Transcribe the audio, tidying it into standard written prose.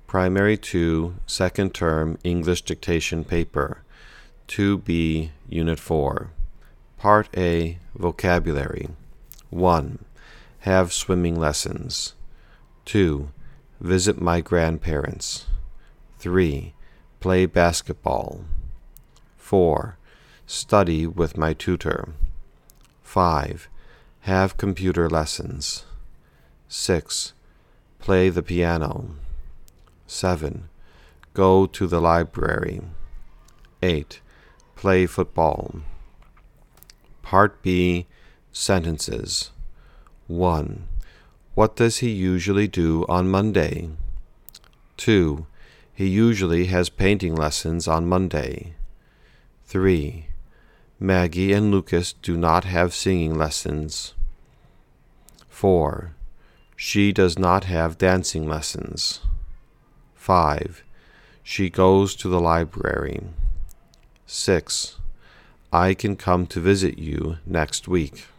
Primary 2, Second Term English Dictation Paper, 2B, Unit 4. Part A, Vocabulary. 1. Have swimming lessons. 2. Visit my grandparents. 3. Play basketball. 4. Study with my tutor. 5. Have computer lessons. 6. Play the piano. 7. Go to the library. 8. Play football. Part B, Sentences. 1. What does he usually do on Monday? 2. He usually has painting lessons on Monday. 3. Maggie and Lucas do not have singing lessons. 4. She does not have dancing lessons. 5. She goes to the library. 6. I can come to visit you next week.